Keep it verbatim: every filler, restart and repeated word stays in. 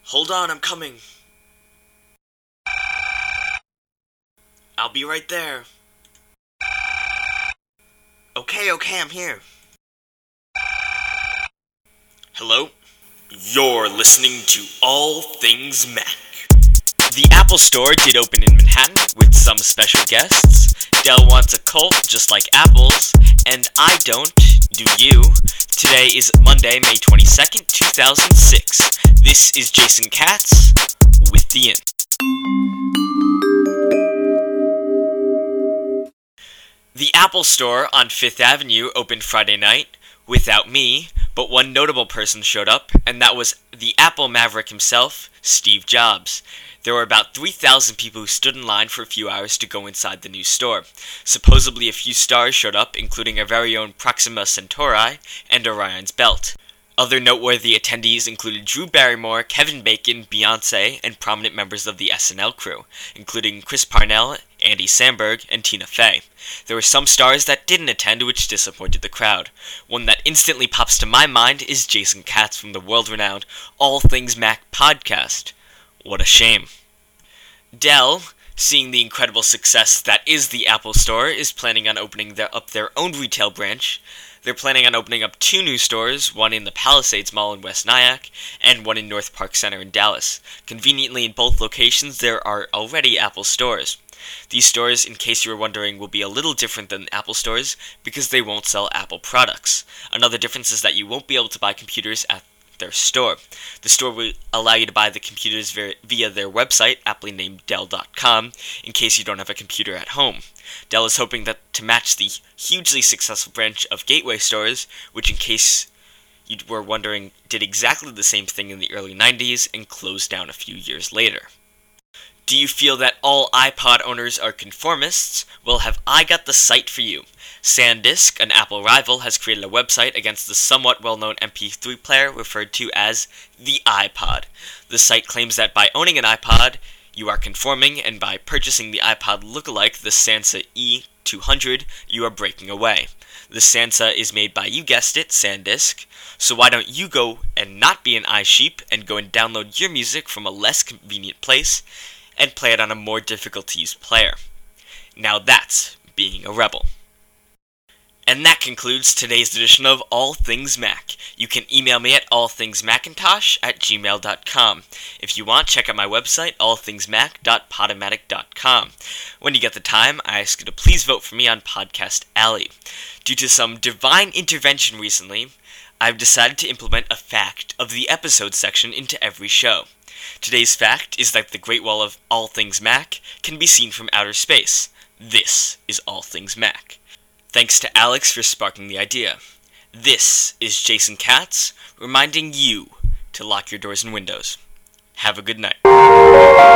Hold on, I'm coming. I'll be right there. Okay, okay, I'm here. Hello? You're listening to All Things Mac. The Apple Store did open in Manhattan with some special guests. Dell wants a cult just like Apple's, and I don't, do you? Today is Monday, May twenty-second, two thousand six. This is Jason Katz with The Inn. The Apple Store on Fifth Avenue opened Friday night without me, but one notable person showed up, and that was the Apple maverick himself, Steve Jobs. There were about three thousand people who stood in line for a few hours to go inside the new store. Supposedly a few stars showed up, including our very own Proxima Centauri and Orion's Belt. Other noteworthy attendees included Drew Barrymore, Kevin Bacon, Beyonce, and prominent members of the S N L crew, including Chris Parnell, Andy Samberg, and Tina Fey. There were some stars that didn't attend, which disappointed the crowd. One that instantly pops to my mind is Jason Katz from the world-renowned All Things Mac podcast. What a shame. Dell, seeing the incredible success that is the Apple Store, is planning on opening their, up their own retail branch. They're planning on opening up two new stores, one in the Palisades Mall in West Nyack, and one in North Park Center in Dallas. Conveniently, in both locations, there are already Apple stores. These stores, in case you were wondering, will be a little different than Apple stores because they won't sell Apple products. Another difference is that you won't be able to buy computers at their store. The store will allow you to buy the computers via their website, aptly named Dell dot com, in case you don't have a computer at home. Dell is hoping that to match the hugely successful branch of Gateway stores, which, in case you were wondering, did exactly the same thing in the early nineties and closed down a few years later. Do you feel that all iPod owners are conformists? Well, have I got the site for you. SanDisk, an Apple rival, has created a website against the somewhat well-known M P three player referred to as the iPod. The site claims that by owning an iPod, you are conforming, and by purchasing the iPod lookalike, the Sansa E two hundred, you are breaking away. The Sansa is made by, you guessed it, SanDisk. So why don't you go and not be an iSheep and go and download your music from a less convenient place and play it on a more difficult-to-use player. Now that's being a rebel. And that concludes today's edition of All Things Mac. You can email me at allthingsmacintosh at gmail dot com. If you want, check out my website, all things mac dot podomatic dot com. When you get the time, I ask you to please vote for me on Podcast Alley. Due to some divine intervention recently, I've decided to implement a fact of the episode section into every show. Today's fact is that the Great Wall of All Things Mac can be seen from outer space. This is All Things Mac. Thanks to Alex for sparking the idea. This is Jason Katz, reminding you to lock your doors and windows. Have a good night.